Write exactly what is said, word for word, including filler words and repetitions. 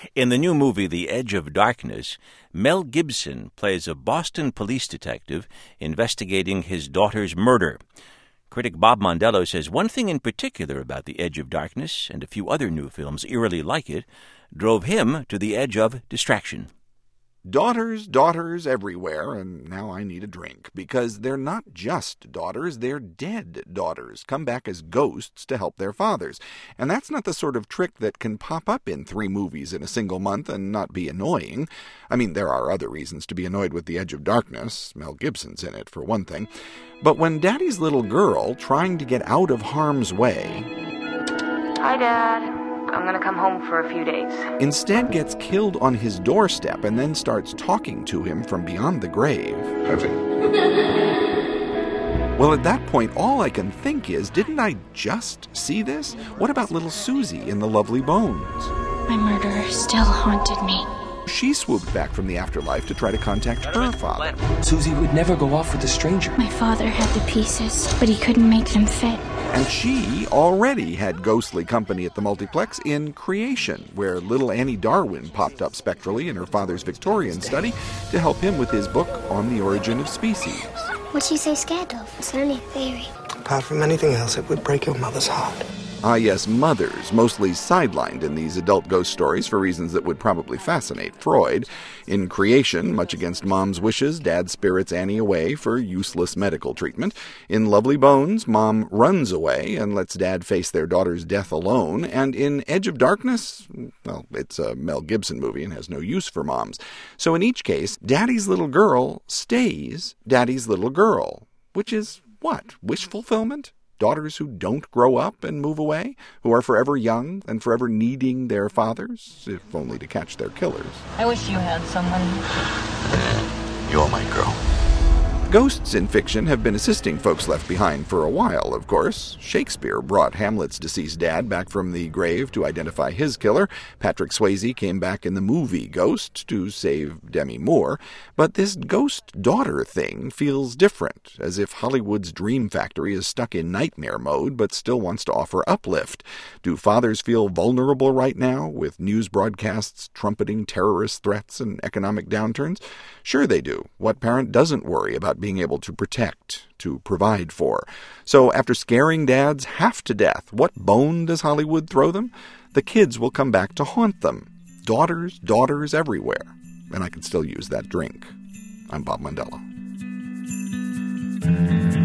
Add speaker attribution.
Speaker 1: In the new movie The Edge of Darkness, Mel Gibson plays a Boston police detective investigating his daughter's murder. Critic Bob Mondello says one thing in particular about The Edge of Darkness, and a few other new films eerily like it, drove him to the edge of distraction.
Speaker 2: Daughters, daughters everywhere, and now I need a drink, because they're not just daughters, they're dead daughters, come back as ghosts to help their fathers. And that's not the sort of trick that can pop up in three movies in a single month and not be annoying. I mean, there are other reasons to be annoyed with The Edge of Darkness. Mel Gibson's in it, for one thing. But when Daddy's little girl, trying to get out of harm's way...
Speaker 3: Hi, Dad. I'm gonna come home for a few days.
Speaker 2: Instead gets killed on his doorstep and then starts talking to him from beyond the grave.
Speaker 4: Perfect.
Speaker 2: Well, at that point, all I can think is, didn't I just see this? What about little Susie in The Lovely Bones?
Speaker 5: My murderer still haunted me.
Speaker 2: She swooped back from the afterlife to try to contact her father.
Speaker 6: Susie would never go off with a stranger.
Speaker 5: My father had the pieces, but he couldn't make them fit.
Speaker 2: And she already had ghostly company at the multiplex in Creation, where little Annie Darwin popped up spectrally in her father's Victorian study to help him with his book on the origin of species.
Speaker 7: What's she so scared of? It's only a theory.
Speaker 6: Apart from anything else, it would break your mother's heart.
Speaker 2: Ah, yes, mothers, mostly sidelined in these adult ghost stories for reasons that would probably fascinate Freud. In Creation, much against Mom's wishes, Dad spirits Annie away for useless medical treatment. In Lovely Bones, Mom runs away and lets Dad face their daughter's death alone. And in Edge of Darkness, well, it's a Mel Gibson movie and has no use for moms. So in each case, Daddy's little girl stays Daddy's little girl, which is what? Wish fulfillment? Daughters who don't grow up and move away, who are forever young and forever needing their fathers, if only to catch their killers.
Speaker 3: I wish you had someone.
Speaker 4: You're my girl.
Speaker 2: Ghosts in fiction have been assisting folks left behind for a while, of course. Shakespeare brought Hamlet's deceased dad back from the grave to identify his killer. Patrick Swayze came back in the movie Ghost to save Demi Moore. But this ghost-daughter thing feels different, as if Hollywood's dream factory is stuck in nightmare mode but still wants to offer uplift. Do fathers feel vulnerable right now, with news broadcasts trumpeting terrorist threats and economic downturns? Sure they do. What parent doesn't worry about being able to protect, to provide for? So after scaring dads half to death, what bone does Hollywood throw them? The kids will come back to haunt them. Daughters, daughters everywhere. And I can still use that drink. I'm Bob Mondello.